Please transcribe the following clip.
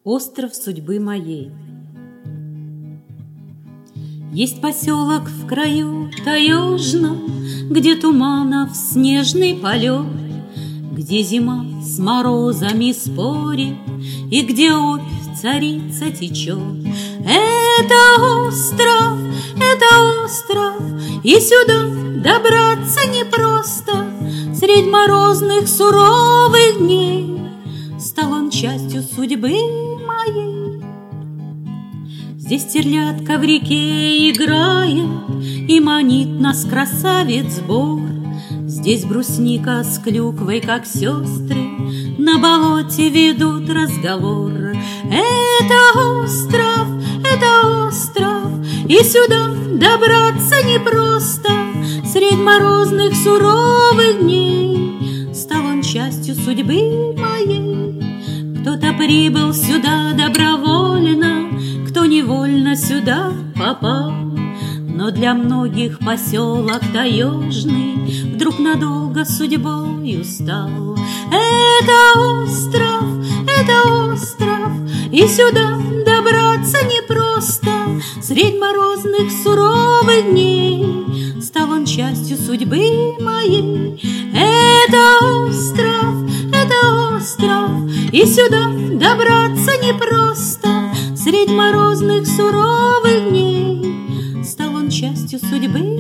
Остров судьбы моей. Есть поселок в краю таежном, где туманов снежный полет, где зима с морозами спорит и где опь царица течет. Это остров, и сюда добраться непросто. Средь морозных суровых дней стал он частью судьбы моей. Здесь стерлядка в реке играет и манит нас красавец бор. Здесь брусника с клюквой, как сестры, на болоте ведут разговор. Это остров, и сюда добраться непросто. Средь морозных суровых дней стал он частью судьбы моей. Кто-то прибыл сюда добровольно, кто невольно сюда попал, но для многих поселок таежный вдруг надолго судьбою стал. Это остров, и сюда добраться непросто. Средь морозных суровых дней стал он частью судьбы моей. Это остров, и сюда добраться непросто. Средь морозных суровых дней стал он частью судьбы